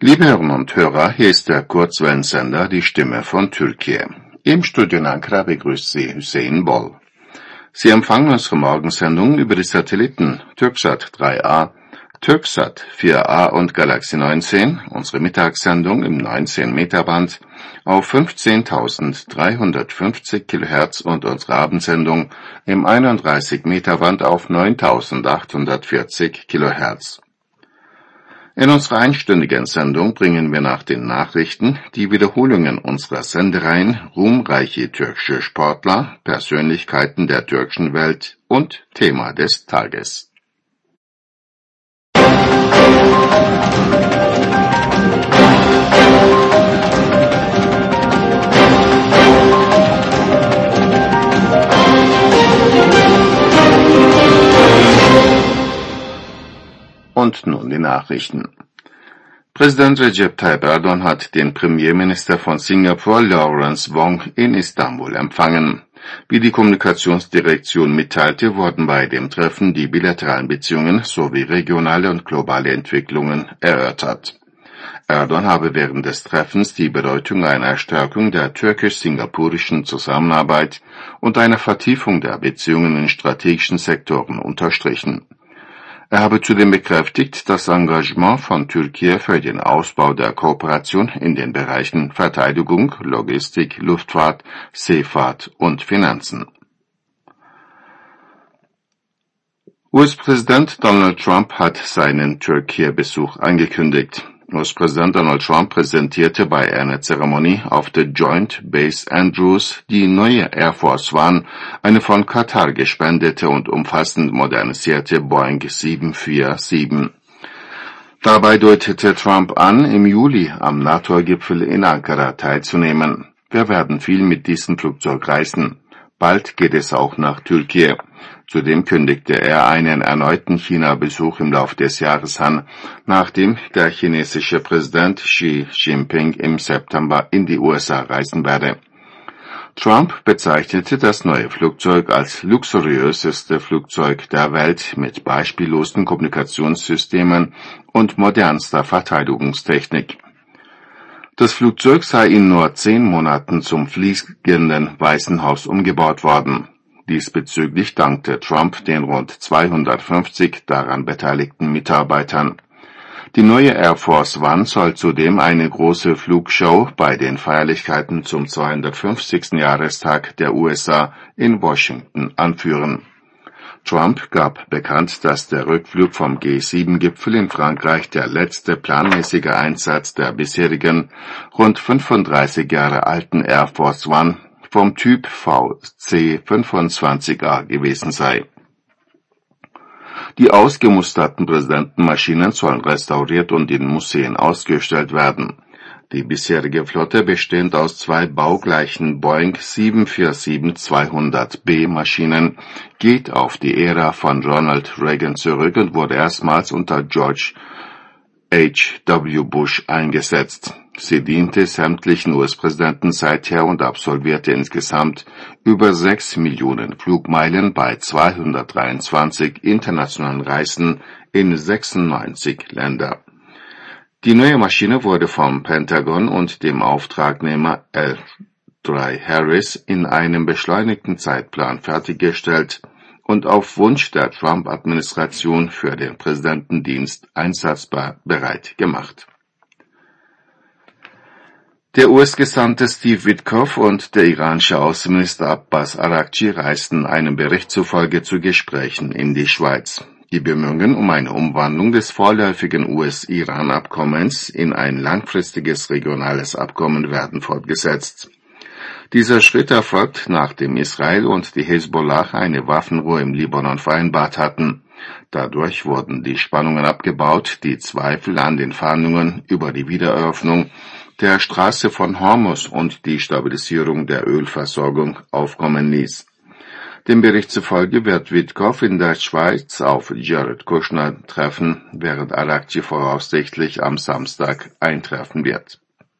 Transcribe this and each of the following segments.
Liebe Hörerinnen und Hörer, hier ist der Kurzwellensender Die Stimme von Türkei. Im Studio in Ankara begrüßt Sie Hüseyin Bol. Sie empfangen unsere Morgensendung über die Satelliten Türksat 3A, Türksat 4A und Galaxy 19, unsere Mittagssendung im 19-Meter-Band auf 15.350 kHz und unsere Abendsendung im 31-Meter-Band auf 9.840 kHz. In unserer einstündigen Sendung bringen wir nach den Nachrichten die Wiederholungen unserer Sendereien ruhmreiche türkische Sportler, Persönlichkeiten der türkischen Welt und Thema des Tages. Und nun die Nachrichten. Präsident Recep Tayyip Erdoğan hat den Premierminister von Singapur, Lawrence Wong, in Istanbul empfangen. Wie die Kommunikationsdirektion mitteilte, wurden bei dem Treffen die bilateralen Beziehungen sowie regionale und globale Entwicklungen erörtert. Erdoğan habe während des Treffens die Bedeutung einer Stärkung der türkisch-singapurischen Zusammenarbeit und einer Vertiefung der Beziehungen in strategischen Sektoren unterstrichen. Er habe zudem bekräftigt, das Engagement von Türkei für den Ausbau der Kooperation in den Bereichen Verteidigung, Logistik, Luftfahrt, Seefahrt und Finanzen. US-Präsident Donald Trump hat seinen Türkei-Besuch angekündigt. US-Präsident Donald Trump präsentierte bei einer Zeremonie auf der Joint Base Andrews die neue Air Force One, eine von Katar gespendete und umfassend modernisierte Boeing 747. Dabei deutete Trump an, im Juli am NATO-Gipfel in Ankara teilzunehmen. Wir werden viel mit diesem Flugzeug reisen. Bald geht es auch nach Türkei. Zudem kündigte er einen erneuten China-Besuch im Laufe des Jahres an, nachdem der chinesische Präsident Xi Jinping im September in die USA reisen werde. Trump bezeichnete das neue Flugzeug als luxuriöseste Flugzeug der Welt mit beispiellosen Kommunikationssystemen und modernster Verteidigungstechnik. Das Flugzeug sei in nur 10 Monaten zum fliegenden Weißen Haus umgebaut worden. Diesbezüglich dankte Trump den rund 250 daran beteiligten Mitarbeitern. Die neue Air Force One soll zudem eine große Flugshow bei den Feierlichkeiten zum 250. Jahrestag der USA in Washington anführen. Trump gab bekannt, dass der Rückflug vom G7-Gipfel in Frankreich der letzte planmäßige Einsatz der bisherigen, rund 35 Jahre alten Air Force One vom Typ VC-25A gewesen sei. Die ausgemusterten Präsidentenmaschinen sollen restauriert und in Museen ausgestellt werden. Die bisherige Flotte, bestehend aus 2 baugleichen Boeing 747-200B Maschinen, geht auf die Ära von Ronald Reagan zurück und wurde erstmals unter George H.W. Bush eingesetzt. Sie diente sämtlichen US-Präsidenten seither und absolvierte insgesamt über 6 Millionen Flugmeilen bei 223 internationalen Reisen in 96 Länder. Die neue Maschine wurde vom Pentagon und dem Auftragnehmer L3 Harris in einem beschleunigten Zeitplan fertiggestellt und auf Wunsch der Trump-Administration für den Präsidentendienst einsatzbar bereit gemacht. Der US-Gesandte Steve Witkoff und der iranische Außenminister Abbas Araghchi reisten einem Bericht zufolge zu Gesprächen in die Schweiz. Die Bemühungen um eine Umwandlung des vorläufigen US-Iran-Abkommens in ein langfristiges regionales Abkommen werden fortgesetzt. Dieser Schritt erfolgt, nachdem Israel und die Hezbollah eine Waffenruhe im Libanon vereinbart hatten. Dadurch wurden die Spannungen abgebaut, die Zweifel an den Verhandlungen über die Wiedereröffnung der Straße von Hormuz und die Stabilisierung der Ölversorgung aufkommen ließ. Dem Bericht zufolge wird Witkoff in der Schweiz auf Jared Kushner treffen, während Araghchi voraussichtlich am Samstag eintreffen wird.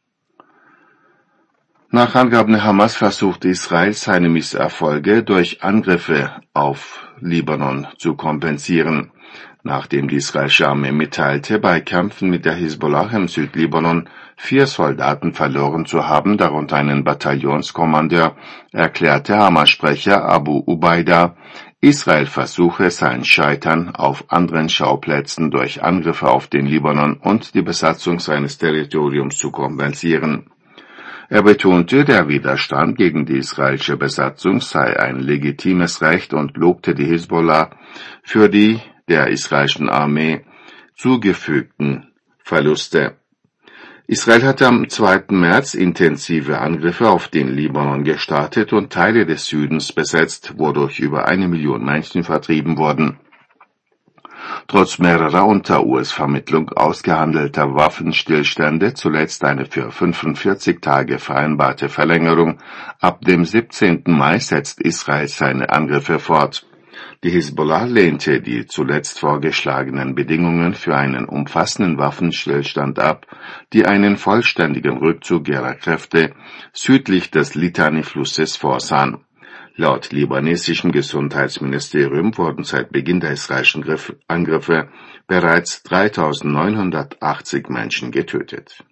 Nach Angaben der Hamas versucht Israel, seine Misserfolge durch Angriffe auf Libanon zu kompensieren. Nachdem die israelische Armee mitteilte, bei Kämpfen mit der Hisbollah im Südlibanon 4 Soldaten verloren zu haben, darunter einen Bataillonskommandeur, erklärte Hamas-Sprecher Abu Ubaida, Israel versuche sein Scheitern auf anderen Schauplätzen durch Angriffe auf den Libanon und die Besatzung seines Territoriums zu kompensieren. Er betonte, der Widerstand gegen die israelische Besatzung sei ein legitimes Recht und lobte die Hisbollah für die der israelischen Armee zugefügten Verluste. Israel hatte am 2. März intensive Angriffe auf den Libanon gestartet und Teile des Südens besetzt, wodurch über 1 Million Menschen vertrieben wurden. Trotz mehrerer unter US-Vermittlung ausgehandelter Waffenstillstände, zuletzt eine für 45 Tage vereinbarte Verlängerung, ab dem 17. Mai setzt Israel seine Angriffe fort. Die Hisbollah lehnte die zuletzt vorgeschlagenen Bedingungen für einen umfassenden Waffenstillstand ab, die einen vollständigen Rückzug ihrer Kräfte südlich des Litani-Flusses vorsahen. Laut libanesischem Gesundheitsministerium wurden seit Beginn der israelischen Angriffe bereits 3.980 Menschen getötet.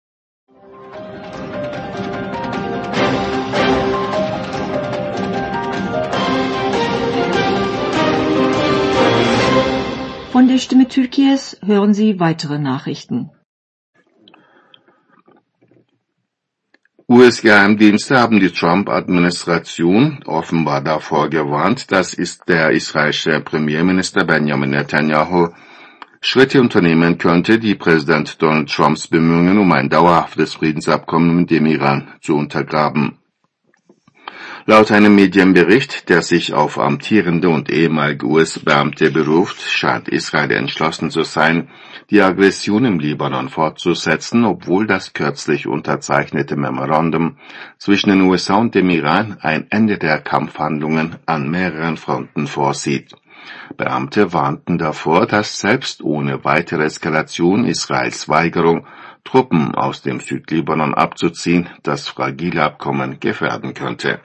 Von der Stimme Türkiye's hören Sie weitere Nachrichten. US-Geheimdienste haben die Trump-Administration offenbar davor gewarnt, dass der israelische Premierminister Benjamin Netanyahu Schritte unternehmen könnte, die Präsident Donald Trumps Bemühungen um ein dauerhaftes Friedensabkommen mit dem Iran zu untergraben. Laut einem Medienbericht, der sich auf amtierende und ehemalige US-Beamte beruft, scheint Israel entschlossen zu sein, die Aggression im Libanon fortzusetzen, obwohl das kürzlich unterzeichnete Memorandum zwischen den USA und dem Iran ein Ende der Kampfhandlungen an mehreren Fronten vorsieht. Beamte warnten davor, dass selbst ohne weitere Eskalation Israels Weigerung, Truppen aus dem Südlibanon abzuziehen, das fragile Abkommen gefährden könnte.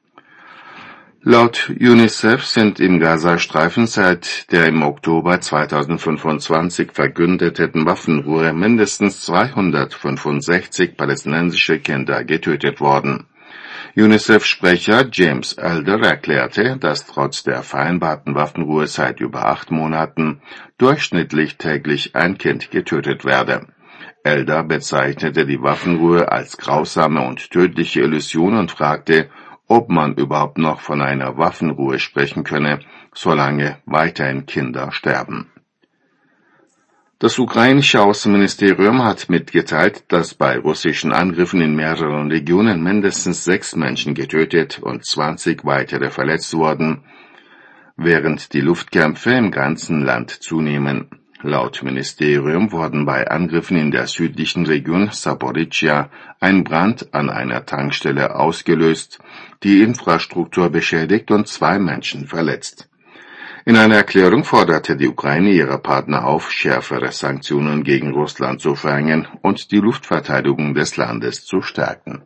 Laut UNICEF sind im Gazastreifen seit der im Oktober 2025 verkündeten Waffenruhe mindestens 265 palästinensische Kinder getötet worden. UNICEF-Sprecher James Elder erklärte, dass trotz der vereinbarten Waffenruhe seit über 8 Monaten durchschnittlich täglich ein Kind getötet werde. Elder bezeichnete die Waffenruhe als grausame und tödliche Illusion und fragte, ob man überhaupt noch von einer Waffenruhe sprechen könne, solange weiterhin Kinder sterben. Das ukrainische Außenministerium hat mitgeteilt, dass bei russischen Angriffen in mehreren Regionen mindestens 6 Menschen getötet und 20 weitere verletzt wurden, während die Luftkämpfe im ganzen Land zunehmen. Laut Ministerium wurden bei Angriffen in der südlichen Region Saporizhia ein Brand an einer Tankstelle ausgelöst, die Infrastruktur beschädigt und 2 Menschen verletzt. In einer Erklärung forderte die Ukraine ihre Partner auf, schärfere Sanktionen gegen Russland zu verhängen und die Luftverteidigung des Landes zu stärken.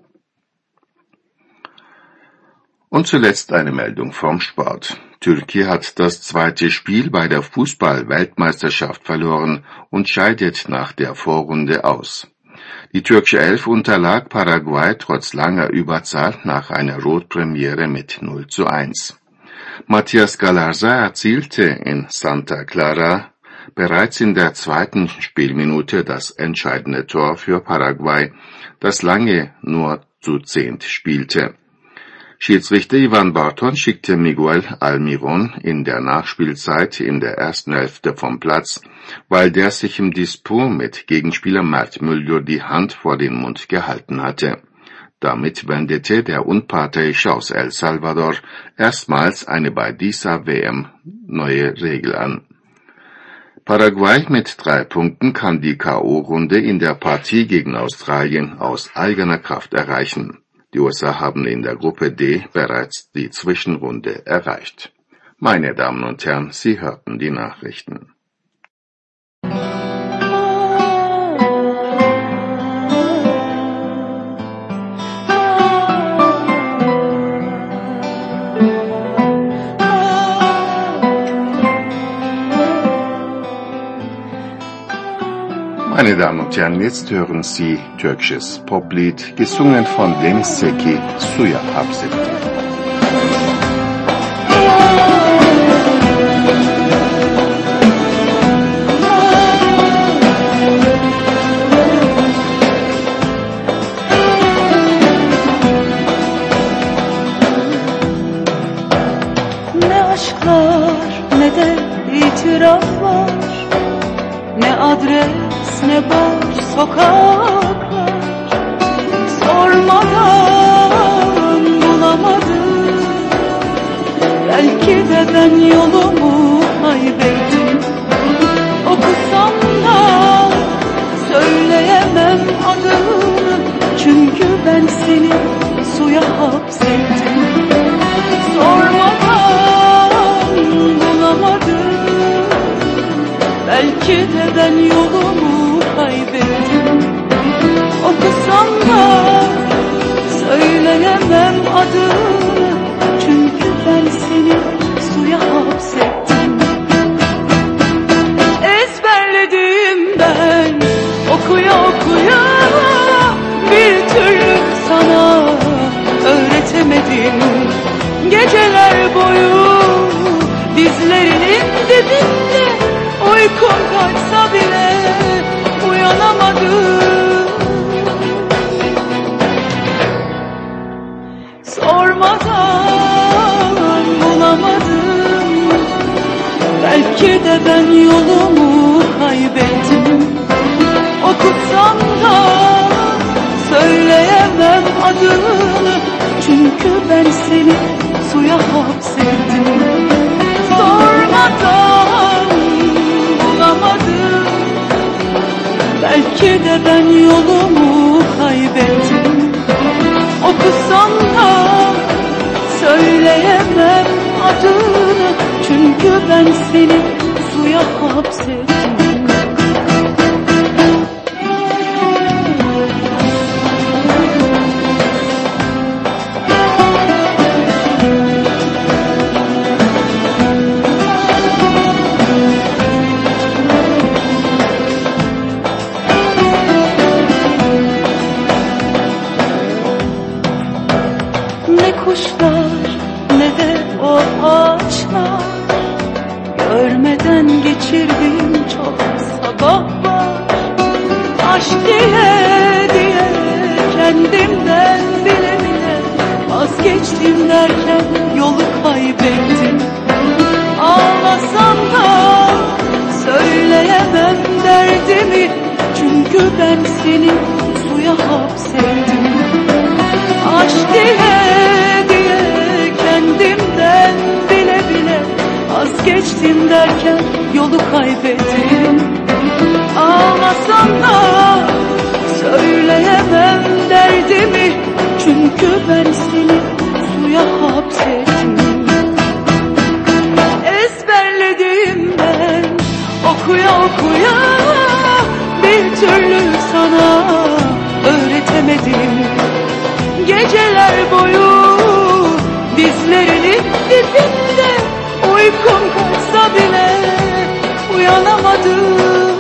Und zuletzt eine Meldung vom Sport. Türkei hat das 2. Spiel bei der Fußball-Weltmeisterschaft verloren und scheidet nach der Vorrunde aus. Die türkische Elf unterlag Paraguay trotz langer Überzahl nach einer Rotpremiere mit 0:1. Matías Galarza erzielte in Santa Clara bereits in der 2. Spielminute das entscheidende Tor für Paraguay, das lange nur zu 10 spielte. Schiedsrichter Ivan Barton schickte Miguel Almiron in der Nachspielzeit in der ersten Hälfte vom Platz, weil der sich im Disput mit Gegenspieler Mert Müldür die Hand vor den Mund gehalten hatte. Damit wendete der Unparteiische aus El Salvador erstmals eine bei dieser WM neue Regel an. Paraguay mit 3 Punkten kann die K.O.-Runde in der Partie gegen Australien aus eigener Kraft erreichen. Die USA haben in der Gruppe D bereits die Zwischenrunde erreicht. Meine Damen und Herren, Sie hörten die Nachrichten. Meine Damen und Herren, jetzt hören Sie türkisches Poplied, gesungen von Deniz Seki, Suya Hapsetti. Ne aşklar ne de itiraflar, ne adres ne boş sokaklar, sormadan bulamadım. Belki de ben yolumu kaybettim. Okusam da söyleyemem adını, çünkü ben seni suya hapsettim. Sormadan bulamadım. Belki de ben yolumu kaybettim. Okusam da söyleyemem adını, çünkü ben seni suya hapsettim. Ezberledim ben okuya okuya, bir türlü sana öğretemedim. Geceler boyu dizlerinin dibinde, uykum kaçsa bile uyanamadım. Sormadan bulamadım. Belki de ben yolumu kaybettim. Okusam da söyleyemem adını, çünkü ben seni suya hapsettim. Sormadan bulamadım. Belki de ben yolumu kaybettim. Okusam da söyleyemem adını, çünkü ben seni suya hapsettim. Ne kuşlar ne de o ağaçlar, görmeden geçirdiğim çok sabah var. Aşk diye diye kendimden bile bile vazgeçtim derken yolu kaybettim. Ağlasam da söyleyemem derdimi, çünkü ben seni suya hapsettim. Aşk diye diye kendimden bile bile vazgeçtim derken yolu kaybettim. Ağlasam da söyleyemem derdimi, çünkü ben seni suya hapsettim. Ezberledim ben okuya okuya, bir türlü sana öğretemedim. Geceler boyu dizlerinin dibinde, uykum kaçsa bile uyanamadım.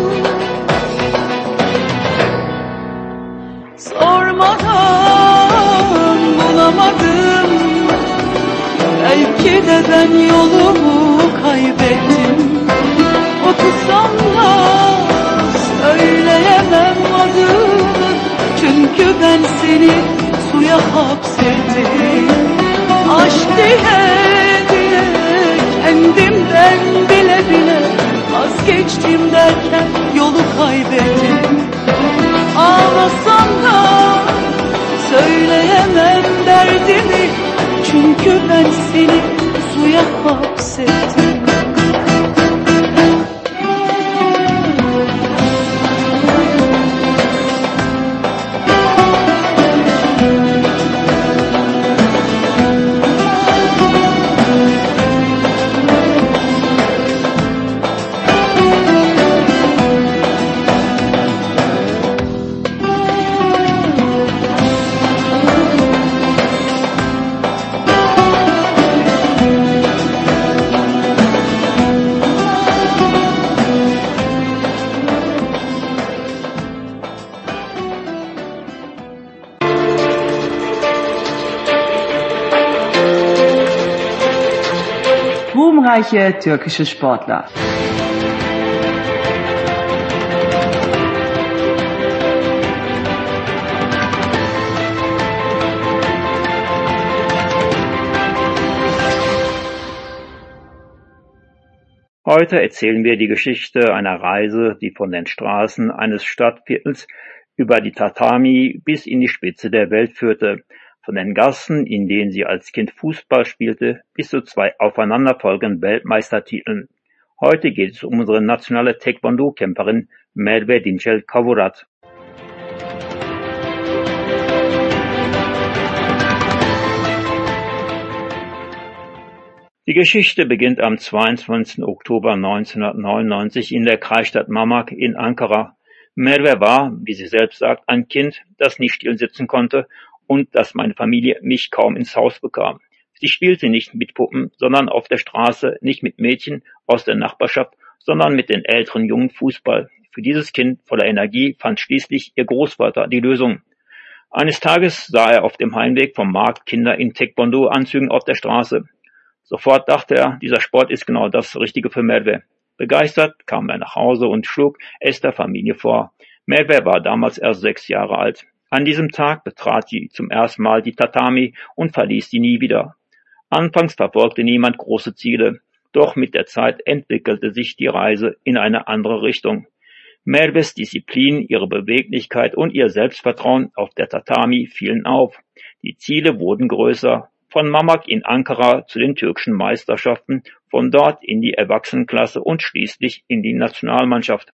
Sormadan bulamadım. Belki de ben yolumu kaybettim. Okusam da söyleyemem adını, çünkü ben seni suya hapsettim. Aşk diye diye kendimden bile bile vazgeçtim derken yolu kaybettim. Ağlasam da söyleyemem derdimi, çünkü ben seni suya hapsettim. erfolgreiche türkische Sportler. Heute erzählen wir die Geschichte einer Reise, die von den Straßen eines Stadtviertels über die Tatami bis in die Spitze der Welt führte, von den Gassen, in denen sie als Kind Fußball spielte, bis zu 2 aufeinanderfolgenden Weltmeistertiteln. Heute geht es um unsere nationale Taekwondo-Kämpferin Merve Dinçel Kavurat. Die Geschichte beginnt am 22. Oktober 1999 in der Kreisstadt Mamak in Ankara. Merve war, wie sie selbst sagt, ein Kind, das nicht still sitzen konnte und dass meine Familie mich kaum ins Haus bekam. Sie spielte nicht mit Puppen, sondern auf der Straße, nicht mit Mädchen aus der Nachbarschaft, sondern mit den älteren Jungen Fußball. Für dieses Kind voller Energie fand schließlich ihr Großvater die Lösung. Eines Tages sah er auf dem Heimweg vom Markt Kinder in Taekwondo-Anzügen auf der Straße. Sofort dachte er, dieser Sport ist genau das Richtige für Merve. Begeistert kam er nach Hause und schlug es der Familie vor. Merve war damals erst 6 Jahre alt. An diesem Tag betrat sie zum ersten Mal die Tatami und verließ sie nie wieder. Anfangs verfolgte niemand große Ziele, doch mit der Zeit entwickelte sich die Reise in eine andere Richtung. Merves Disziplin, ihre Beweglichkeit und ihr Selbstvertrauen auf der Tatami fielen auf. Die Ziele wurden größer. Von Mamak in Ankara zu den türkischen Meisterschaften, von dort in die Erwachsenenklasse und schließlich in die Nationalmannschaft.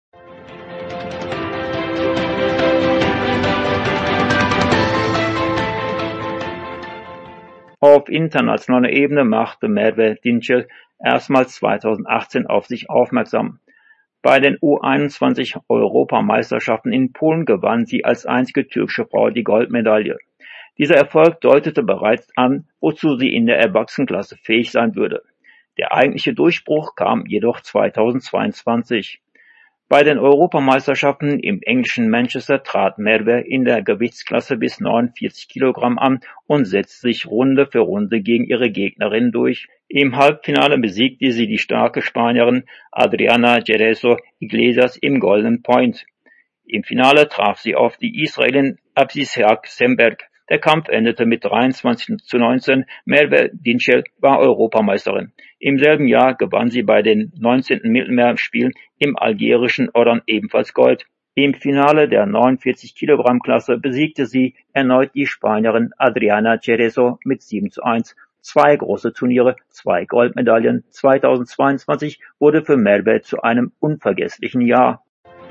Auf internationaler Ebene machte Merve Dinçel erstmals 2018 auf sich aufmerksam. Bei den U21-Europameisterschaften in Polen gewann sie als einzige türkische Frau die Goldmedaille. Dieser Erfolg deutete bereits an, wozu sie in der Erwachsenenklasse fähig sein würde. Der eigentliche Durchbruch kam jedoch 2022. Bei den Europameisterschaften im englischen Manchester trat Merve in der Gewichtsklasse bis 49 Kilogramm an und setzte sich Runde für Runde gegen ihre Gegnerin durch. Im Halbfinale besiegte sie die starke Spanierin Adriana Cerezo Iglesias im Golden Point. Im Finale traf sie auf die Israelin Absishak Semberg. Der Kampf endete mit 23:19. Merve Dinçel war Europameisterin. Im selben Jahr gewann sie bei den 19. Mittelmeerspielen im algerischen Oran ebenfalls Gold. Im Finale der 49-Kilogramm-Klasse besiegte sie erneut die Spanierin Adriana Cerezo mit 7:1. 2 große Turniere, 2 Goldmedaillen. 2022 wurde für Merve zu einem unvergesslichen Jahr.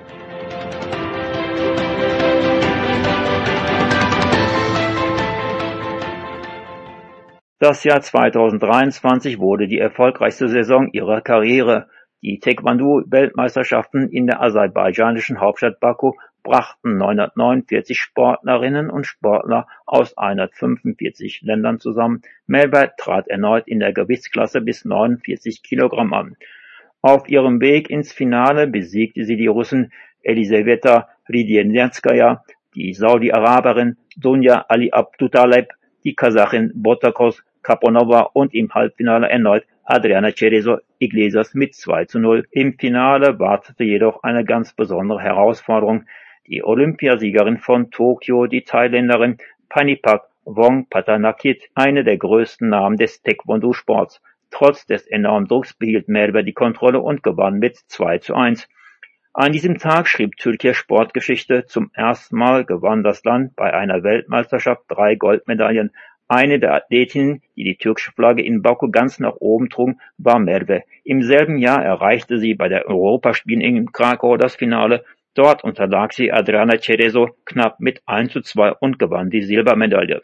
Das Jahr 2023 wurde die erfolgreichste Saison ihrer Karriere. Die Taekwondo-Weltmeisterschaften in der aserbaidschanischen Hauptstadt Baku brachten 949 Sportlerinnen und Sportler aus 145 Ländern zusammen. Merve trat erneut in der Gewichtsklasse bis 49 Kilogramm an. Auf ihrem Weg ins Finale besiegte sie die Russin Elisaveta Ridenianskaya, die Saudi-Araberin Sonja Ali Abdutaleb, die Kasachin Botakos Kaponova und im Halbfinale erneut Adriana Cerezo Iglesias mit 2:0. Im Finale wartete jedoch eine ganz besondere Herausforderung. Die Olympiasiegerin von Tokio, die Thailänderin Panipak Wongpattanakit, eine der größten Namen des Taekwondo-Sports. Trotz des enormen Drucks behielt Merve die Kontrolle und gewann mit 2:1. An diesem Tag schrieb Türkiye Sportgeschichte. Zum ersten Mal gewann das Land bei einer Weltmeisterschaft 3 Goldmedaillen. Eine der Athletinnen, die die türkische Flagge in Baku ganz nach oben trug, war Merve. Im selben Jahr erreichte sie bei der Europaspielen in Krakau das Finale. Dort unterlag sie Adriana Cerezo knapp mit 1:2 und gewann die Silbermedaille.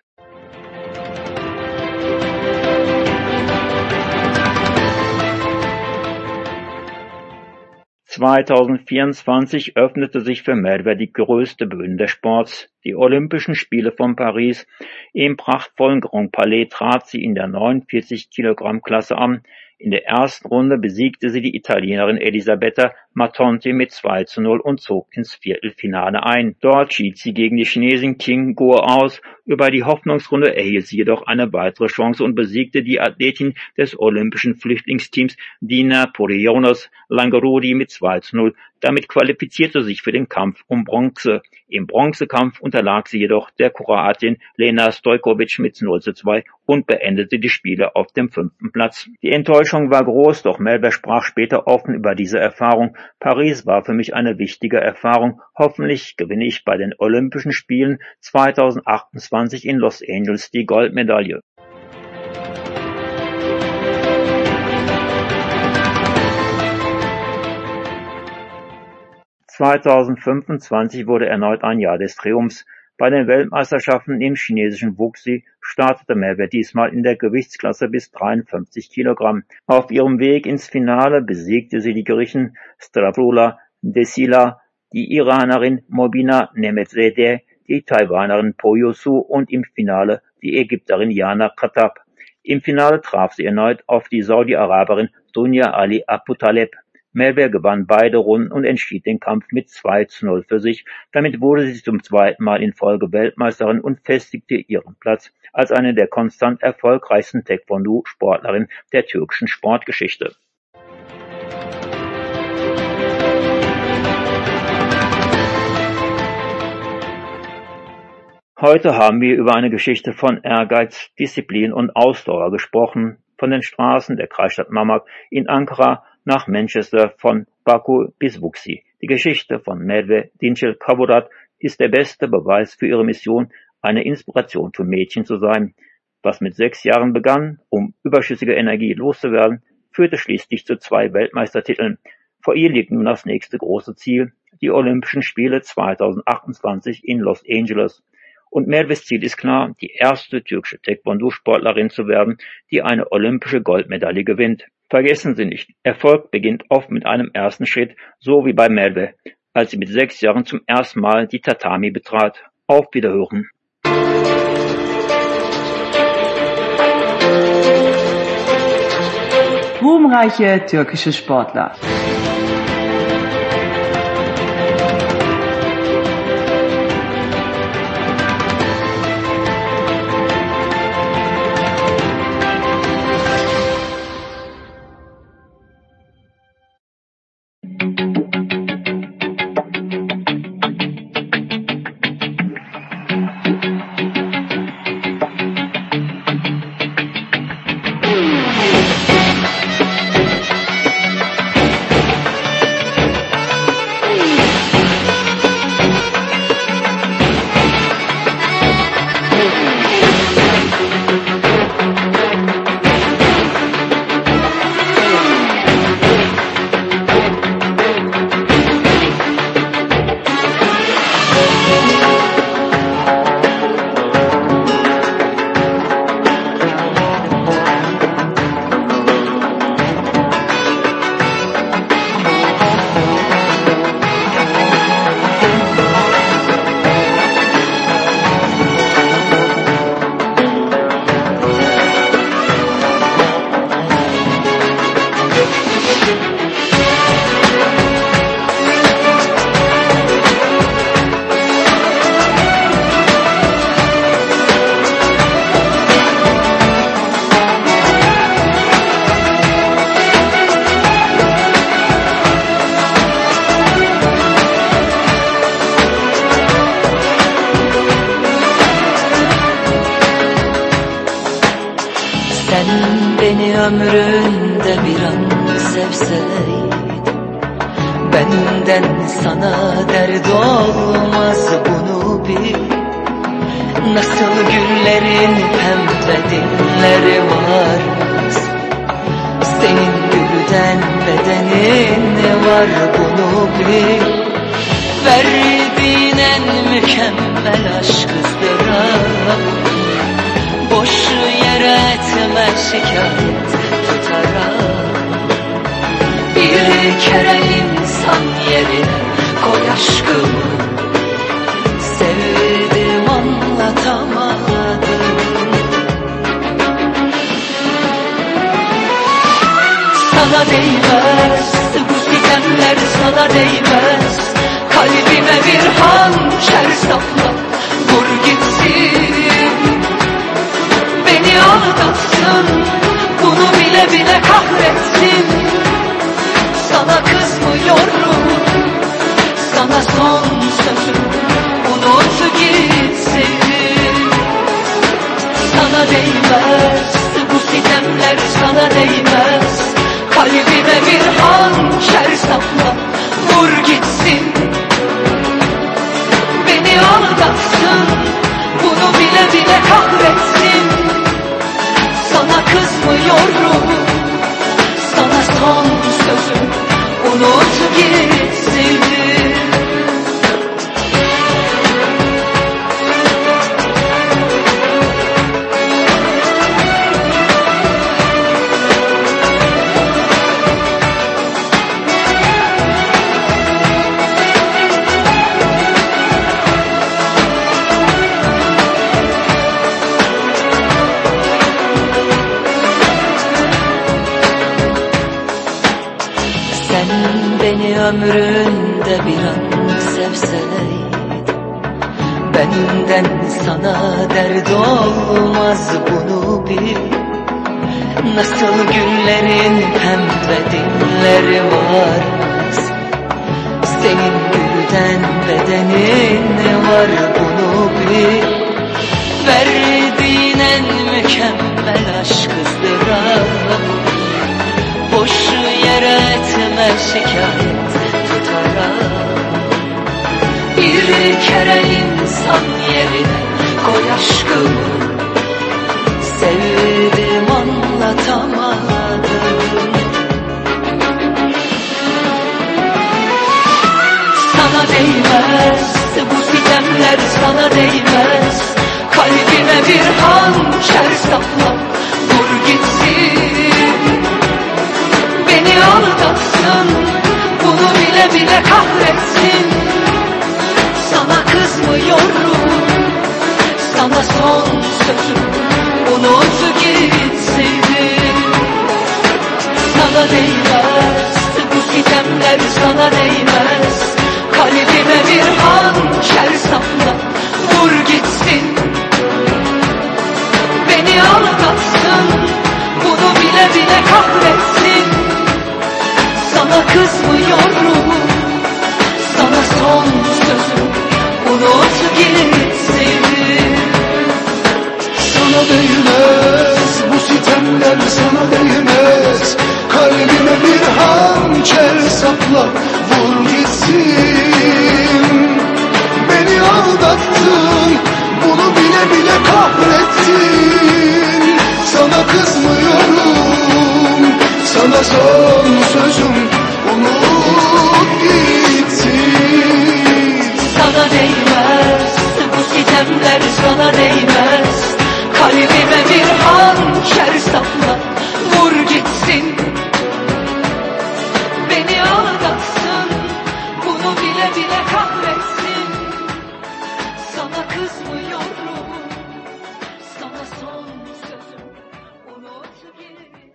(2024) öffnete sich für Merve die größte Bühne des Sports, die Olympischen Spiele von Paris. Im prachtvollen Grand Palais trat sie in der 49-Kilogramm-Klasse an. In der ersten Runde besiegte sie die Italienerin Elisabetta Mattonti mit 2:0 und zog ins Viertelfinale ein. Dort schied sie gegen die Chinesin Qing Guo aus Über die Hoffnungsrunde erhielt sie jedoch eine weitere Chance und besiegte die Athletin des olympischen Flüchtlingsteams Dina Purionos Langorodi mit 2:0. Damit qualifizierte sie sich für den Kampf um Bronze. Im Bronzekampf unterlag sie jedoch der Kroatin Lena Stojkovic mit 0:2 und beendete die Spiele auf dem 5. Platz. Die Enttäuschung war groß, doch Melber sprach später offen über diese Erfahrung. Paris war für mich eine wichtige Erfahrung. Hoffentlich gewinne ich bei den Olympischen Spielen 2028 in Los Angeles die Goldmedaille. (2025) wurde erneut ein Jahr des Triumphs. Bei den Weltmeisterschaften im chinesischen Wuxi startete Merve diesmal in der Gewichtsklasse bis 53 Kilogramm. Auf ihrem Weg ins Finale besiegte sie die Griechin Stavroula Dessila, die Iranerin Mobina Nemezadeh, die Taiwanerin Po Yosu und im Finale die Ägypterin Jana Khattab. Im Finale traf sie erneut auf die Saudi-Araberin Dunya Ali Abutaleb. Merve gewann beide Runden und entschied den Kampf mit 2:0 für sich. Damit wurde sie zum zweiten Mal in Folge Weltmeisterin und festigte ihren Platz als eine der konstant erfolgreichsten Taekwondo-Sportlerinnen der türkischen Sportgeschichte. Heute haben wir über eine Geschichte von Ehrgeiz, Disziplin und Ausdauer gesprochen. Von den Straßen der Kreisstadt Mamak in Ankara nach Manchester, von Baku bis Wuxi. Die Geschichte von Merve Dinçel Kavorat ist der beste Beweis für ihre Mission, eine Inspiration für Mädchen zu sein. Was mit 6 Jahren begann, um überschüssige Energie loszuwerden, führte schließlich zu 2 Weltmeistertiteln. Vor ihr liegt nun das nächste große Ziel, die Olympischen Spiele 2028 in Los Angeles. Und Merves Ziel ist klar, die erste türkische Taekwondo-Sportlerin zu werden, die eine olympische Goldmedaille gewinnt. Vergessen Sie nicht, Erfolg beginnt oft mit einem ersten Schritt, so wie bei Merve, als sie mit 6 Jahren zum ersten Mal die Tatami betrat. Auf Wiederhören. Ruhmreiche türkische Sportler. Beni ömründe bir an sevseydin, benden sana dert olmaz bunu bil. Nasıl güllerin pembe dilleri var, senin gülden bedenin var bunu bil. Verdiğin en mükemmel aşk ızdırap, boş yere etme şikayet tutarak. Bir kere insan yerine koy aşkımı, sevdim anlatamadım. Sana değmez, bu sitemler sana değmez. Kalbime bir hançer sapla, vur gitsin. sana değmez. Bu sitemler sana değmez. Kalbime bir hançer sapla, vur gitsin. Beni aldatsın, bunu bile bile kahretsin. Sana kızmıyorum, sana son sözüm, unut gitsin. Beni ömründe bir an sevseydin, benden sana dert olmaz, bunu bil. Nasıl güllerin pembe dilleri var, senin gülden bedenin var, bunu bil. Verdiğin en mükemmel aşk ızdırap, boş yere etme şikayet tutarak. Bir kere insan yerine koy aşkımı, sevdim anlatamadım. Sana değmez, bu sitemler sana değmez. Kalbime bir hançer sapla, vur gitsin. Beni aldatsın, bunu bile bile kahretsin. Sana kızmıyorum, sana son sözüm, unut gitsin. Sana değmez, bu sitemler sana değmez. Kalbime bir hançer sapla, vur gitsin. Beni aldatsın, bunu bile bile kahretsin. Sana kızmıyorum, sana son sözüm, unut gitsin. Sana değmez, bu sitemler sana değmez. Kalbime bir hançer sapla, vur gitsin. Beni aldattın, bunu bile bile kahrettin. Sana kızmıyorum, sana son sözüm, unut gitsin. Sana değmez, bu sitemler sana değmez. Kalbime bir hançer sapla, vur gitsin. Beni aldatsın, bunu bile bile kahretsin. Sana kızmıyorum, sana son sözüm, unut gitsin.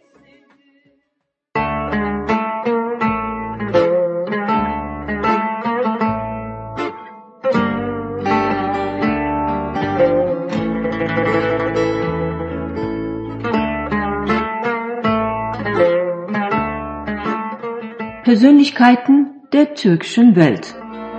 Persönlichkeiten der türkischen Welt.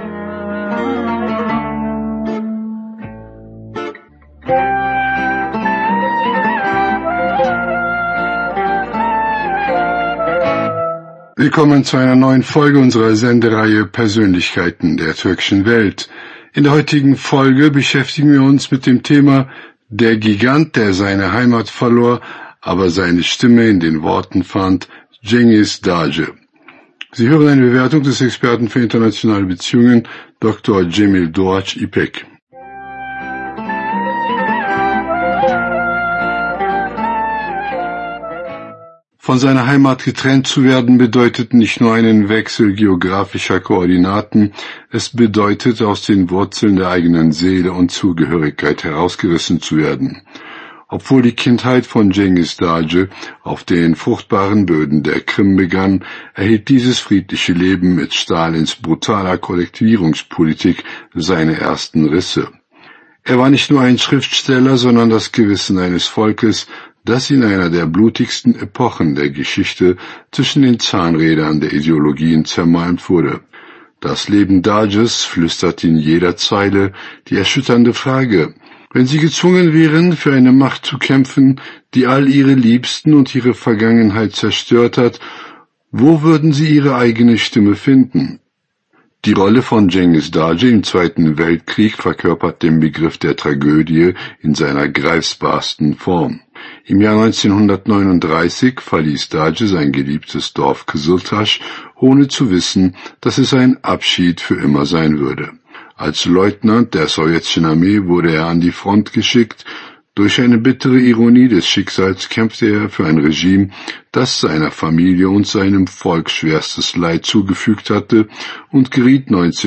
Willkommen zu einer neuen Folge unserer Sendereihe Persönlichkeiten der türkischen Welt. In der heutigen Folge beschäftigen wir uns mit dem Thema Der Gigant, der seine Heimat verlor, aber seine Stimme in den Worten fand, Cengiz Dağcı. Sie hören eine Bewertung des Experten für internationale Beziehungen, Dr. Cemil Doğaç İpek. Von seiner Heimat getrennt zu werden bedeutet nicht nur einen Wechsel geografischer Koordinaten, es bedeutet, aus den Wurzeln der eigenen Seele und Zugehörigkeit herausgerissen zu werden. Obwohl die Kindheit von Cengiz Dağcı auf den fruchtbaren Böden der Krim begann, erhielt dieses friedliche Leben mit Stalins brutaler Kollektivierungspolitik seine ersten Risse. Er war nicht nur ein Schriftsteller, sondern das Gewissen eines Volkes, das in einer der blutigsten Epochen der Geschichte zwischen den Zahnrädern der Ideologien zermalmt wurde. Das Leben Dağcıs flüstert in jeder Zeile die erschütternde Frage: Wenn sie gezwungen wären, für eine Macht zu kämpfen, die all ihre Liebsten und ihre Vergangenheit zerstört hat, wo würden sie ihre eigene Stimme finden? Die Rolle von Cengiz Dağcı im Zweiten Weltkrieg verkörpert den Begriff der Tragödie in seiner greifbarsten Form. Im Jahr 1939 verließ Dağcı sein geliebtes Dorf Kızıltaş, ohne zu wissen, dass es ein Abschied für immer sein würde. Als Leutnant der sowjetischen Armee wurde er an die Front geschickt. Durch eine bittere Ironie des Schicksals kämpfte er für ein Regime, das seiner Familie und seinem Volk schwerstes Leid zugefügt hatte, und geriet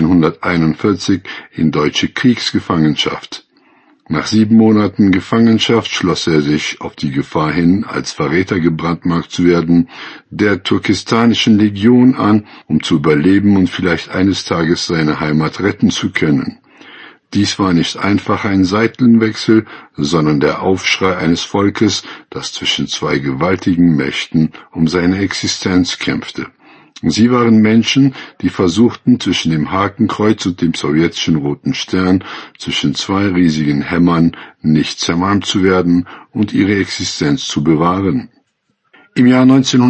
1941 in deutsche Kriegsgefangenschaft. Nach 7 Monaten Gefangenschaft schloss er sich auf die Gefahr hin, als Verräter gebrandmarkt zu werden, der turkestanischen Legion an, um zu überleben und vielleicht eines Tages seine Heimat retten zu können. Dies war nicht einfach ein Seitenwechsel, sondern der Aufschrei eines Volkes, das zwischen 2 gewaltigen Mächten um seine Existenz kämpfte. Sie waren Menschen, die versuchten, zwischen dem Hakenkreuz und dem sowjetischen Roten Stern, zwischen 2 riesigen Hämmern, nicht zermalmt zu werden und ihre Existenz zu bewahren. Im Jahr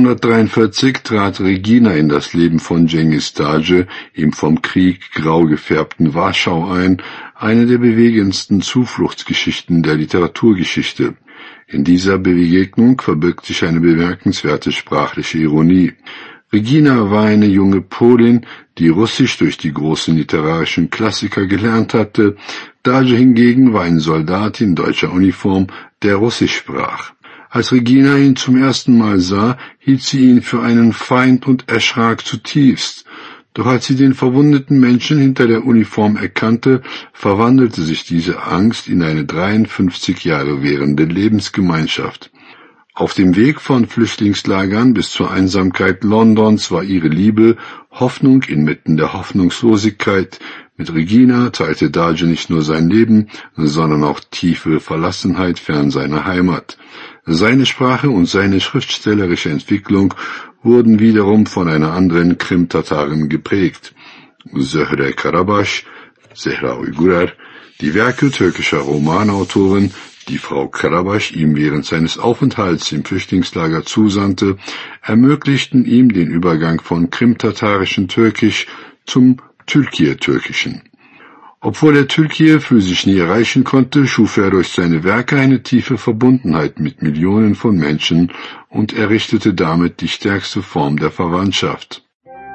1943 trat Regina in das Leben von Cengiz Dağcı im vom Krieg grau gefärbten Warschau ein, eine der bewegendsten Zufluchtsgeschichten der Literaturgeschichte. In dieser Begegnung verbirgt sich eine bemerkenswerte sprachliche Ironie. Regina war eine junge Polin, die Russisch durch die großen literarischen Klassiker gelernt hatte. Dağcı hingegen war ein Soldat in deutscher Uniform, der Russisch sprach. Als Regina ihn zum ersten Mal sah, hielt sie ihn für einen Feind und erschrak zutiefst. Doch als sie den verwundeten Menschen hinter der Uniform erkannte, verwandelte sich diese Angst in eine 53 Jahre währende Lebensgemeinschaft. Auf dem Weg von Flüchtlingslagern bis zur Einsamkeit Londons war ihre Liebe Hoffnung inmitten der Hoffnungslosigkeit. Mit Regina teilte Dağcı nicht nur sein Leben, sondern auch tiefe Verlassenheit fern seiner Heimat. Seine Sprache und seine schriftstellerische Entwicklung wurden wiederum von einer anderen Krim-Tatarin geprägt. Zöhre Karabaş, Zehra Uygurer, die Werke türkischer Romanautoren, die Frau Karabaş ihm während seines Aufenthalts im Flüchtlingslager zusandte, ermöglichten ihm den Übergang von krimtatarischen Türkisch zum Türkei-Türkischen. Obwohl er Türkei physisch nie erreichen konnte, schuf er durch seine Werke eine tiefe Verbundenheit mit Millionen von Menschen und errichtete damit die stärkste Form der Verwandtschaft.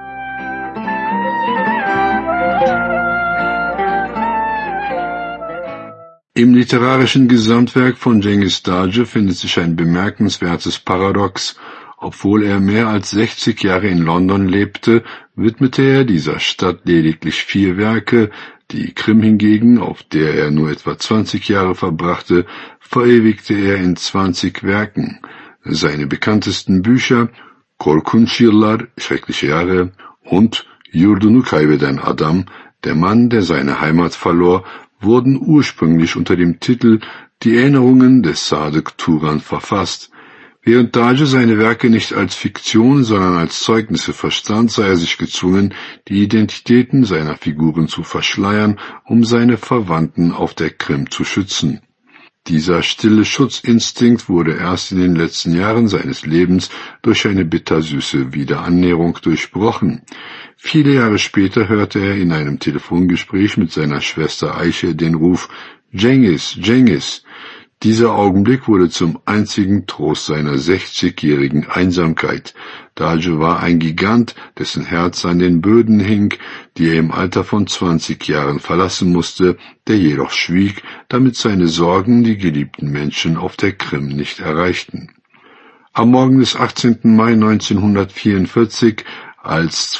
Im literarischen Gesamtwerk von Cengiz Dağcı findet sich ein bemerkenswertes Paradox. Obwohl er mehr als 60 Jahre in London lebte, widmete er dieser Stadt lediglich 4 Werke. Die Krim hingegen, auf der er nur etwa 20 Jahre verbrachte, verewigte er in 20 Werken. Seine bekanntesten Bücher Korkunç Yıllar, schreckliche Jahre, und Yurdunu kaybeden Adam, der Mann, der seine Heimat verlor, wurden ursprünglich unter dem Titel Die Erinnerungen des Sadık Turan verfasst. Während Dağcı seine Werke nicht als Fiktion, sondern als Zeugnisse verstand, sah er sich gezwungen, die Identitäten seiner Figuren zu verschleiern, um seine Verwandten auf der Krim zu schützen. Dieser stille Schutzinstinkt wurde erst in den letzten Jahren seines Lebens durch eine bittersüße Wiederannäherung durchbrochen. Viele Jahre später hörte er in einem Telefongespräch mit seiner Schwester Ayşe den Ruf »Cengiz, Cengiz«. Dieser Augenblick wurde zum einzigen Trost seiner 60-jährigen Einsamkeit. Dağcı war ein Gigant, dessen Herz an den Böden hing, die er im Alter von 20 Jahren verlassen musste, der jedoch schwieg, damit seine Sorgen die geliebten Menschen auf der Krim nicht erreichten. Am Morgen des 18. Mai 1944, als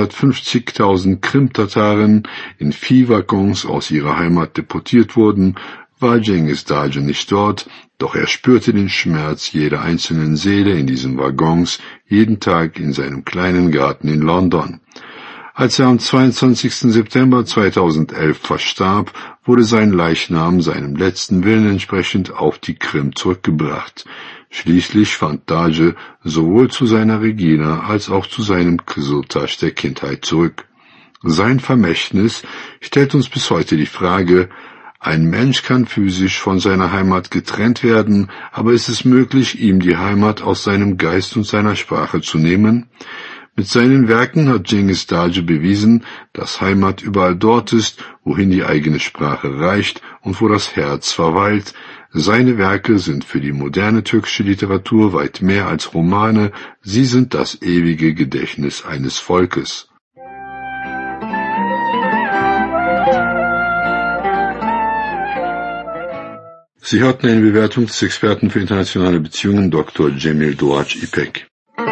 250.000 Krim-Tataren in Viehwaggons aus ihrer Heimat deportiert wurden, war Cengiz Dağcı nicht dort, doch er spürte den Schmerz jeder einzelnen Seele in diesen Waggons jeden Tag in seinem kleinen Garten in London. Als er am 22. September 2011 verstarb, wurde sein Leichnam seinem letzten Willen entsprechend auf die Krim zurückgebracht. Schließlich fand Dağcı sowohl zu seiner Regina als auch zu seinem Kızıltaş der Kindheit zurück. Sein Vermächtnis stellt uns bis heute die Frage: Ein Mensch kann physisch von seiner Heimat getrennt werden, aber ist es möglich, ihm die Heimat aus seinem Geist und seiner Sprache zu nehmen? Mit seinen Werken hat Cengiz Dağcı bewiesen, dass Heimat überall dort ist, wohin die eigene Sprache reicht und wo das Herz verweilt. Seine Werke sind für die moderne türkische Literatur weit mehr als Romane, sie sind das ewige Gedächtnis eines Volkes. Sie hörten eine Bewertung des Experten für internationale Beziehungen Dr. Cemil Doğaç İpek.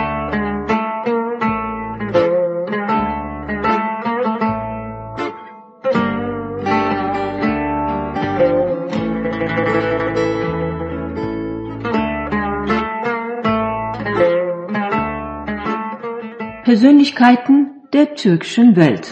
Persönlichkeiten der türkischen Welt.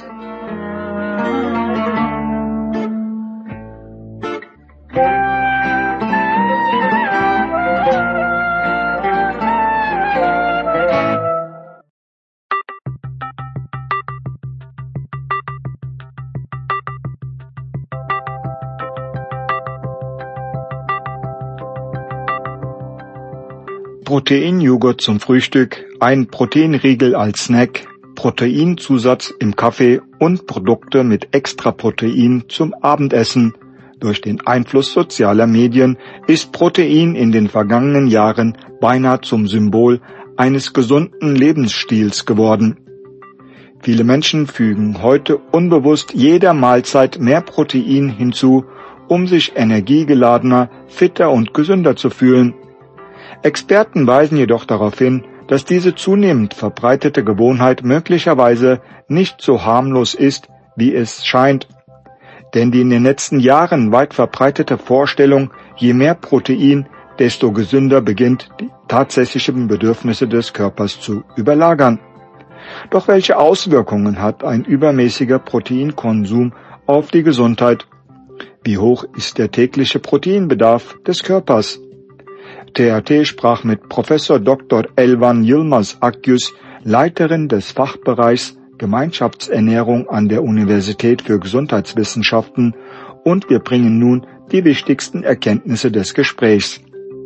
Proteinjoghurt zum Frühstück, ein Proteinriegel als Snack, Proteinzusatz im Kaffee und Produkte mit Extraprotein zum Abendessen. Durch den Einfluss sozialer Medien ist Protein in den vergangenen Jahren beinahe zum Symbol eines gesunden Lebensstils geworden. Viele Menschen fügen heute unbewusst jeder Mahlzeit mehr Protein hinzu, um sich energiegeladener, fitter und gesünder zu fühlen. Experten weisen jedoch darauf hin, dass diese zunehmend verbreitete Gewohnheit möglicherweise nicht so harmlos ist, wie es scheint. Denn die in den letzten Jahren weit verbreitete Vorstellung, je mehr Protein, desto gesünder beginnt, die tatsächlichen Bedürfnisse des Körpers zu überlagern. Doch welche Auswirkungen hat ein übermäßiger Proteinkonsum auf die Gesundheit? Wie hoch ist der tägliche Proteinbedarf des Körpers? TRT sprach mit Professor Dr. Elvan Yılmaz Akgüz, Leiterin des Fachbereichs Gemeinschaftsernährung an der Universität für Gesundheitswissenschaften, und wir bringen nun die wichtigsten Erkenntnisse des Gesprächs.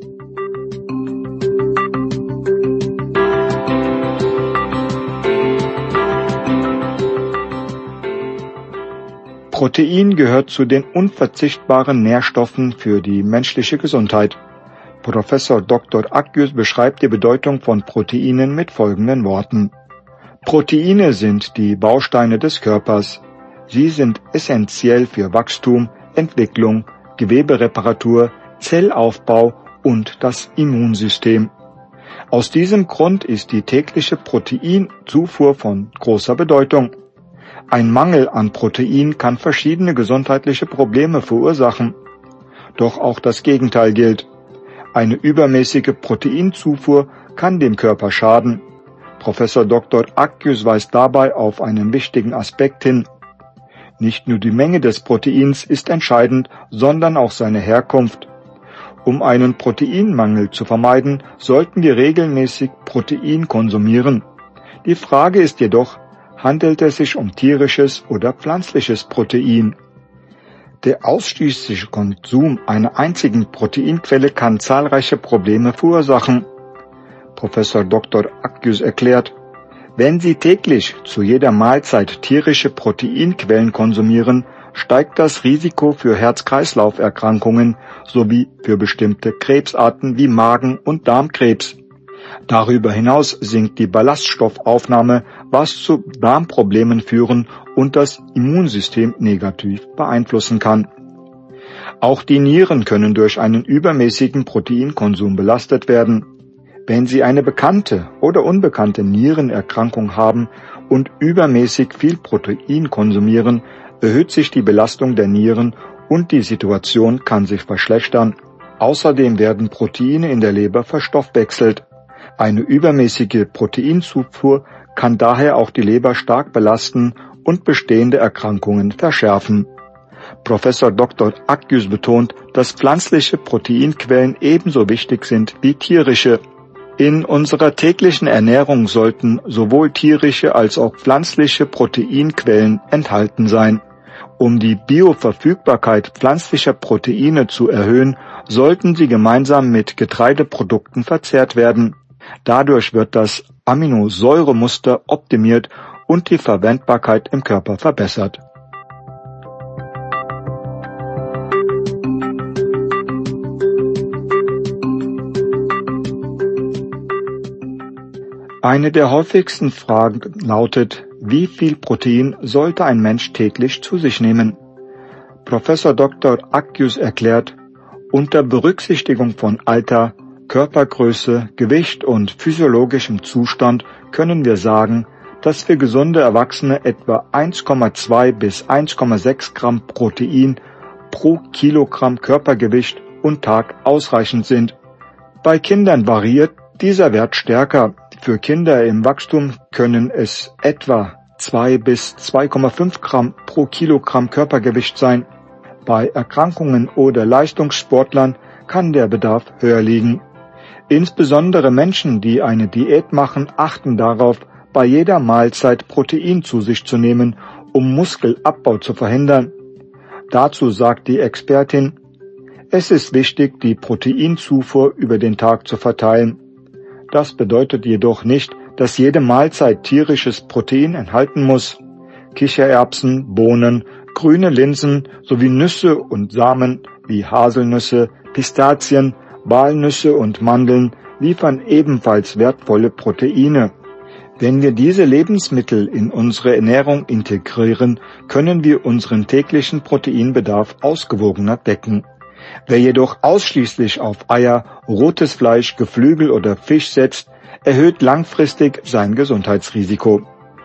Protein gehört zu den unverzichtbaren Nährstoffen für die menschliche Gesundheit. Professor Dr. Akgüz beschreibt die Bedeutung von Proteinen mit folgenden Worten. Proteine sind die Bausteine des Körpers. Sie sind essentiell für Wachstum, Entwicklung, Gewebereparatur, Zellaufbau und das Immunsystem. Aus diesem Grund ist die tägliche Proteinzufuhr von großer Bedeutung. Ein Mangel an Protein kann verschiedene gesundheitliche Probleme verursachen. Doch auch das Gegenteil gilt. Eine übermäßige Proteinzufuhr kann dem Körper schaden. Professor Dr. Akgüz weist dabei auf einen wichtigen Aspekt hin. Nicht nur die Menge des Proteins ist entscheidend, sondern auch seine Herkunft. Um einen Proteinmangel zu vermeiden, sollten wir regelmäßig Protein konsumieren. Die Frage ist jedoch, handelt es sich um tierisches oder pflanzliches Protein? Der ausschließliche Konsum einer einzigen Proteinquelle kann zahlreiche Probleme verursachen. Professor Dr. Akgüz erklärt, wenn Sie täglich zu jeder Mahlzeit tierische Proteinquellen konsumieren, steigt das Risiko für Herz-Kreislauf-Erkrankungen sowie für bestimmte Krebsarten wie Magen- und Darmkrebs. Darüber hinaus sinkt die Ballaststoffaufnahme, was zu Darmproblemen führen und das Immunsystem negativ beeinflussen kann. Auch die Nieren können durch einen übermäßigen Proteinkonsum belastet werden. Wenn Sie eine bekannte oder unbekannte Nierenerkrankung haben und übermäßig viel Protein konsumieren, erhöht sich die Belastung der Nieren und die Situation kann sich verschlechtern. Außerdem werden Proteine in der Leber verstoffwechselt. Eine übermäßige Proteinzufuhr kann daher auch die Leber stark belasten und bestehende Erkrankungen verschärfen. Professor Dr. Akgüz betont, dass pflanzliche Proteinquellen ebenso wichtig sind wie tierische. In unserer täglichen Ernährung sollten sowohl tierische als auch pflanzliche Proteinquellen enthalten sein. Um die Bioverfügbarkeit pflanzlicher Proteine zu erhöhen, sollten sie gemeinsam mit Getreideprodukten verzehrt werden. Dadurch wird das Aminosäuremuster optimiert und die Verwendbarkeit im Körper verbessert. Eine der häufigsten Fragen lautet: Wie viel Protein sollte ein Mensch täglich zu sich nehmen? Professor Dr. Akgüz erklärt: Unter Berücksichtigung von Alter, Körpergröße, Gewicht und physiologischem Zustand können wir sagen, dass für gesunde Erwachsene etwa 1,2 bis 1,6 Gramm Protein pro Kilogramm Körpergewicht und Tag ausreichend sind. Bei Kindern variiert dieser Wert stärker. Für Kinder im Wachstum können es etwa 2 bis 2,5 Gramm pro Kilogramm Körpergewicht sein. Bei Erkrankungen oder Leistungssportlern kann der Bedarf höher liegen. Insbesondere Menschen, die eine Diät machen, achten darauf, bei jeder Mahlzeit Protein zu sich zu nehmen, um Muskelabbau zu verhindern. Dazu sagt die Expertin: Es ist wichtig, die Proteinzufuhr über den Tag zu verteilen. Das bedeutet jedoch nicht, dass jede Mahlzeit tierisches Protein enthalten muss. Kichererbsen, Bohnen, grüne Linsen sowie Nüsse und Samen wie Haselnüsse, Pistazien, Walnüsse und Mandeln liefern ebenfalls wertvolle Proteine. Wenn wir diese Lebensmittel in unsere Ernährung integrieren, können wir unseren täglichen Proteinbedarf ausgewogener decken. Wer jedoch ausschließlich auf Eier, rotes Fleisch, Geflügel oder Fisch setzt, erhöht langfristig sein Gesundheitsrisiko.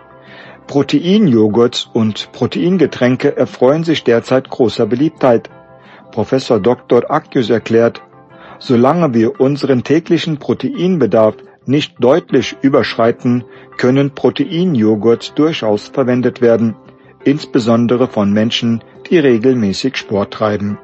Proteinjoghurts und Proteingetränke erfreuen sich derzeit großer Beliebtheit. Professor Dr. Akgüz erklärt: Solange wir unseren täglichen Proteinbedarf nicht deutlich überschreiten, können Proteinjoghurts durchaus verwendet werden, insbesondere von Menschen, die regelmäßig Sport treiben.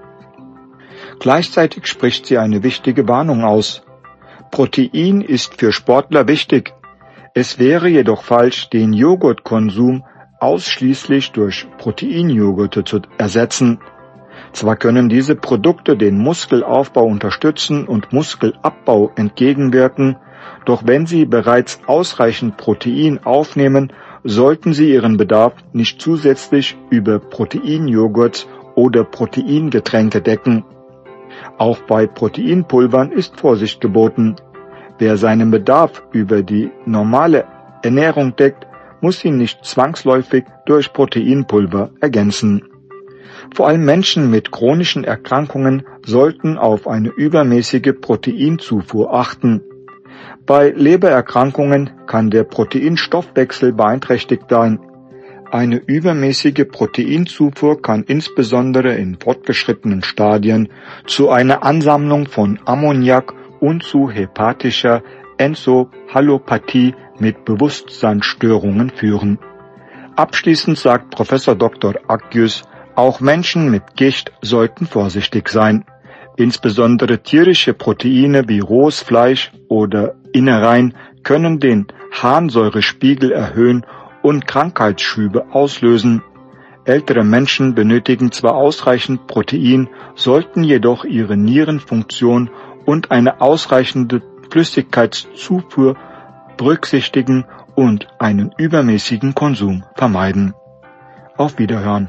Gleichzeitig spricht sie eine wichtige Warnung aus. Protein ist für Sportler wichtig. Es wäre jedoch falsch, den Joghurtkonsum ausschließlich durch Proteinjoghurte zu ersetzen. Zwar können diese Produkte den Muskelaufbau unterstützen und Muskelabbau entgegenwirken, doch wenn Sie bereits ausreichend Protein aufnehmen, sollten Sie Ihren Bedarf nicht zusätzlich über Proteinjoghurts oder Proteingetränke decken. Auch bei Proteinpulvern ist Vorsicht geboten. Wer seinen Bedarf über die normale Ernährung deckt, muss ihn nicht zwangsläufig durch Proteinpulver ergänzen. Vor allem Menschen mit chronischen Erkrankungen sollten auf eine übermäßige Proteinzufuhr achten. Bei Lebererkrankungen kann der Proteinstoffwechsel beeinträchtigt sein. Eine übermäßige Proteinzufuhr kann insbesondere in fortgeschrittenen Stadien zu einer Ansammlung von Ammoniak und zu hepatischer Enzephalopathie mit Bewusstseinsstörungen führen. Abschließend sagt Professor Dr. Akgüz: Auch Menschen mit Gicht sollten vorsichtig sein. Insbesondere tierische Proteine wie rohes Fleisch oder Innereien können den Harnsäurespiegel erhöhen und Krankheitsschübe auslösen. Ältere Menschen benötigen zwar ausreichend Protein, sollten jedoch ihre Nierenfunktion und eine ausreichende Flüssigkeitszufuhr berücksichtigen und einen übermäßigen Konsum vermeiden. Auf Wiederhören.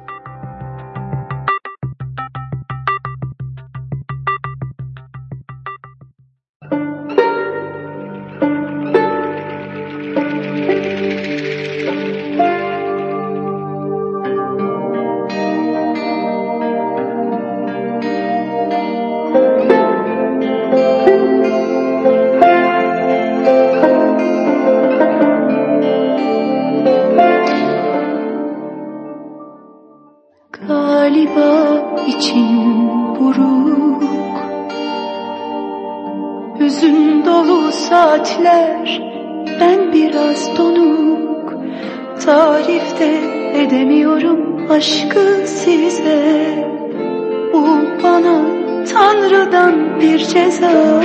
Hüzün dolu saatler, ben biraz donuk. Tarifte edemiyorum aşkı size. Bu bana Tanrı'dan bir ceza.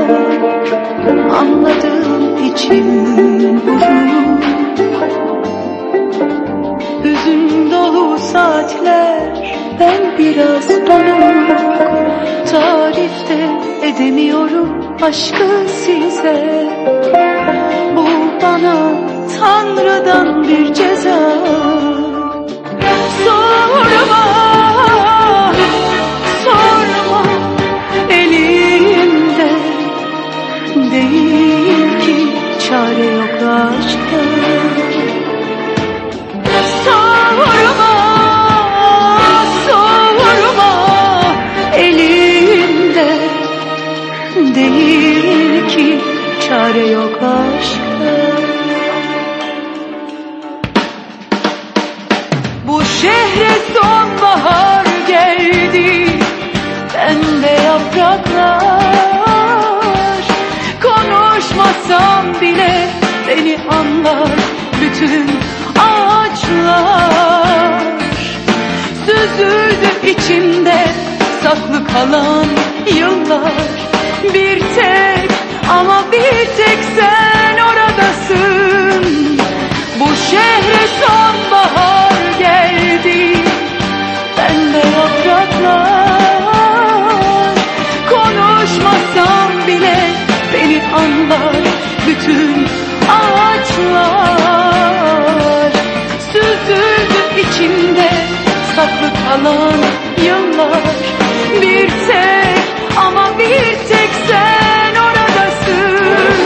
Anladım içim buruk. Hüzün dolu dolu saatler, ben biraz donuk. Tarifte edemiyorum aşkı size. Bu bana Tanrı'dan bir ceza. Sorma, sorma, elimde değil ki, çare yok aşkta. Sorma, sorma, elimde değil ki, çare yok aşkta. Bu şehre sonbahar geldi, bende yapraklar. Konuşmasam bile beni anlar bütün ağaçlar. Süzüldü içimde saklı kalan yıllar. Bir tek ama bir tek sen oradasın. Bu şehre sonbahar geldi, bende yapraklar. Konuşmasam bile beni anlar bütün ağaçlar. Süzüldü içimde saklı kalan yıllar. Bir tek ama bir tek sen oradasın.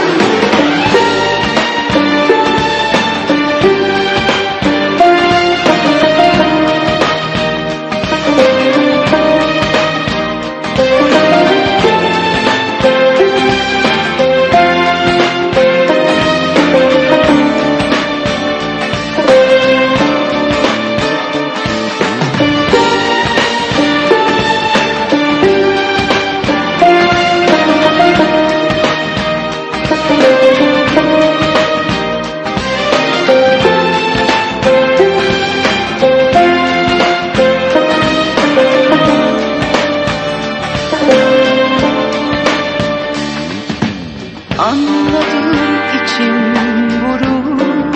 Anladım içim buruk,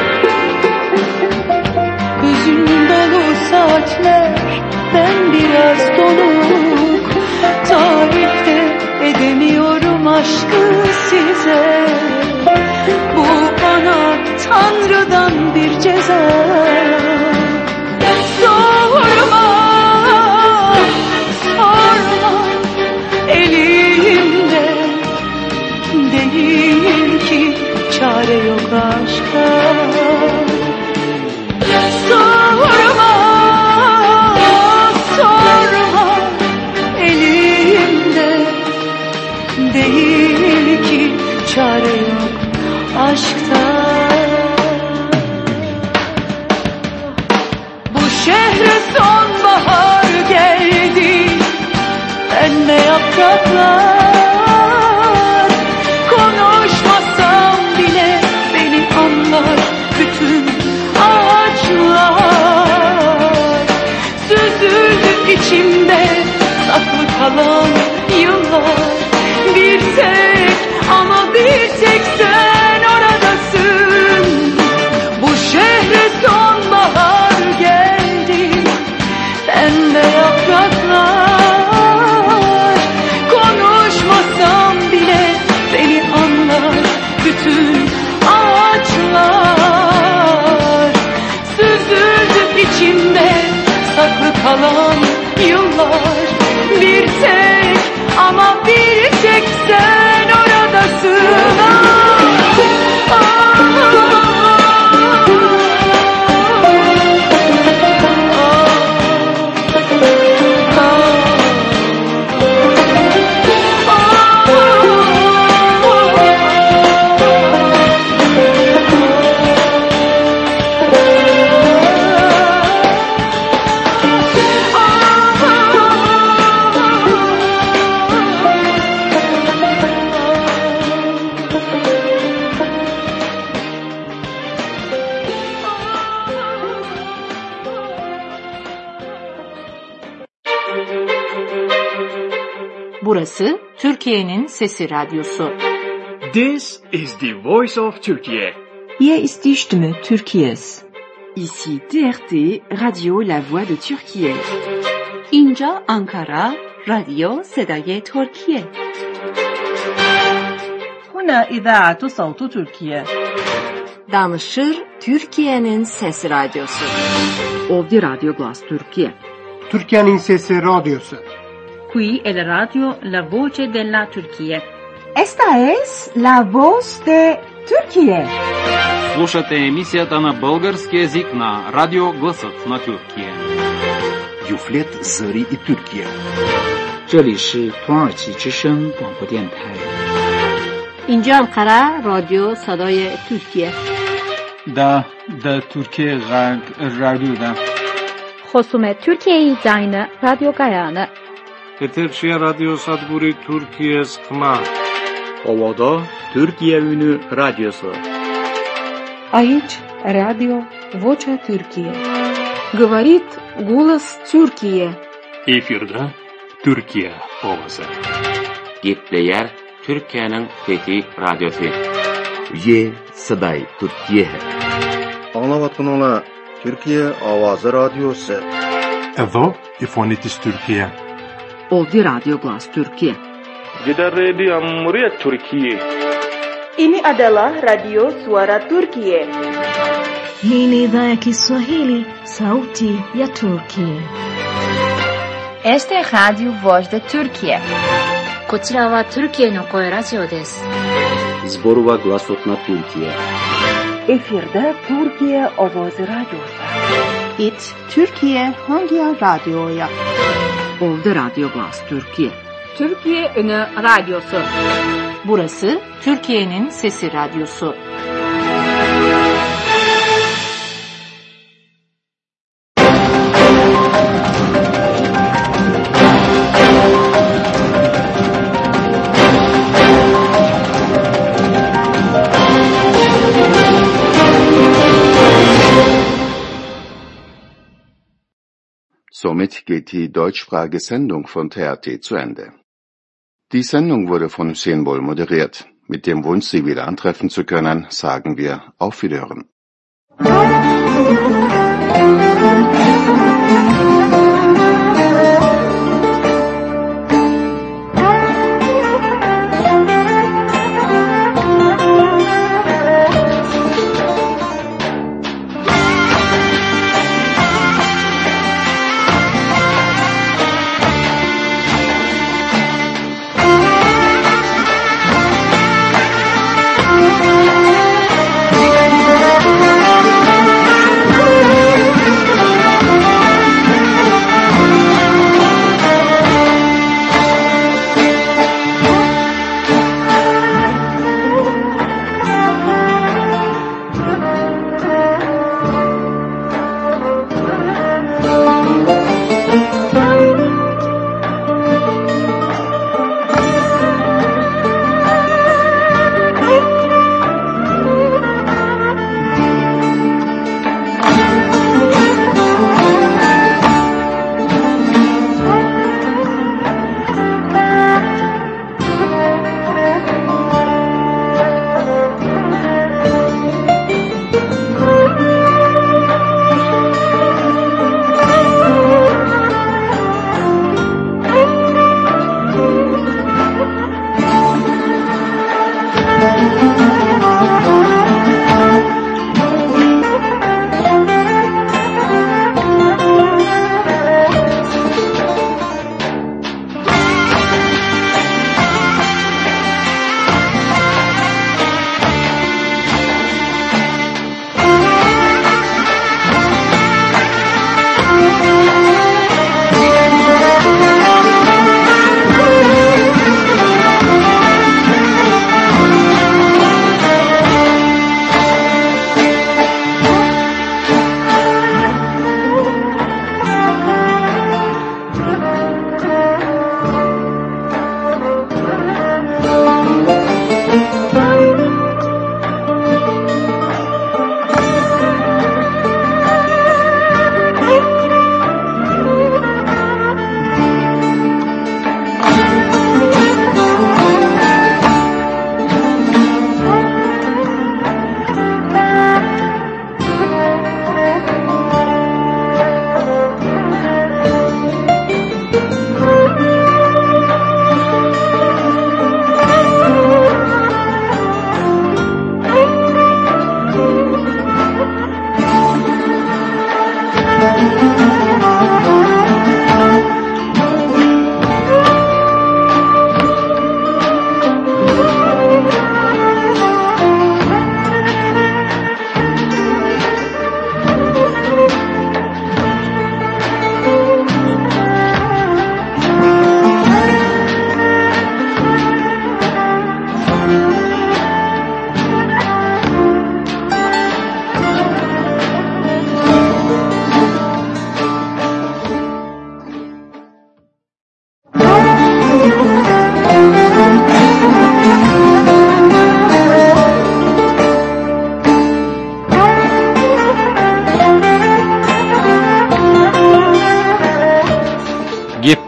hüzün dolu saatler, ben biraz donuk. Tarifte edemiyorum aşkı size. Bu bana Tanrı'dan bir ceza. Sorma, sorma, elimde değil ki, çare yok aşka. Sorma, sorma, elimde değil ki, çare yok aşkta. Bu şehre sonbahar geldi, bende yapraklar. Konuşmasam bile beni anlar bütün ağaçlar. Süzüldü içimde saklı kalan yıllar. Bir tek ama bir tek sen oradasın. Bu şehre sonbahar geldi, bende yapraklar. Konuşmasam bile beni anlar bütün ağaçlar. Süzüldü içimde saklı kalan yıllar. Bir tek ama bir tek sen oradasın. Burası Türkiye'nin Sesi Radyosu. This is the voice of Turkey. Hier ist die Stimme Türkiye's. Ici TRT, Radio La Voix de Türkiye. اینجا آنکارا، رادیو صدای ترکیه. هنا إذاعة صوت تركيا. Danışır Türkiye'nin Sesi Radyosu. Ovdje Radio Glas Türkiye. Türkiye'nin Sesi Radyosu. Qui è la radio La Voce della Turquía. Esta es La Voz de Turquía. Слушате емисията на български език на Радио Гласът на Türkiye. Юфлет Зари и Türkiye. 这里是土耳其之声广播电台。 اینجا انقره رادیو صدای ترکیه. دا ترکیه غرب رادیو دا. خصوم ترکیه زاین رادیو گایانه. Eterşehir Radyo Sadburi Türkiye Skma. Ovada Türkiye Ünü Radyosu. Aici Radio Vocea Türkiye. Говорит голос Türkiye. Efirde Türkiye ovası. Gitleyer Türkiye'nin Fethi Radyosu. Ye Saday Türkiye. Anlavatın Türkiye Avazı Radyosu. Evo İfonitis Türkiye. Ovdje Radio Glas Türkiye. Jeddah Radio Cumhuriyet Türkiye. Ini adalah Radio Suara Turkiye. Hii ni idhaa ya Kiswahili, Sauti ya Turkiye. Este es Radio Voz de Turkiye. こちらはトルキエの声ラジオです。 Zborova Glasot na Türkiye. Efirde Türkiye Ovoz Radyosu. It Türkiye Hangi Radyo'ya? Ovdje Radio Glas Türkiye. Türkiye Ünü Radyosu. Burası Türkiye'nin Sesi Radyosu. Somit geht die deutschsprachige Sendung von TRT zu Ende. Die Sendung wurde von Hüseyin Bol moderiert. Mit dem Wunsch, Sie wieder antreffen zu können, sagen wir auf Wiederhören.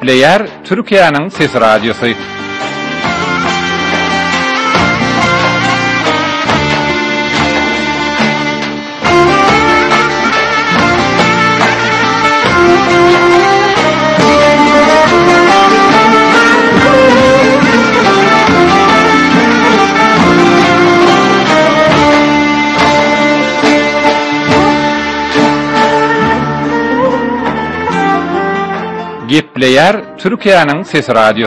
Gepleyer Türkiye'nin Ses Radyosu. Gepleyer Türkiye'nin Ses Radyosu.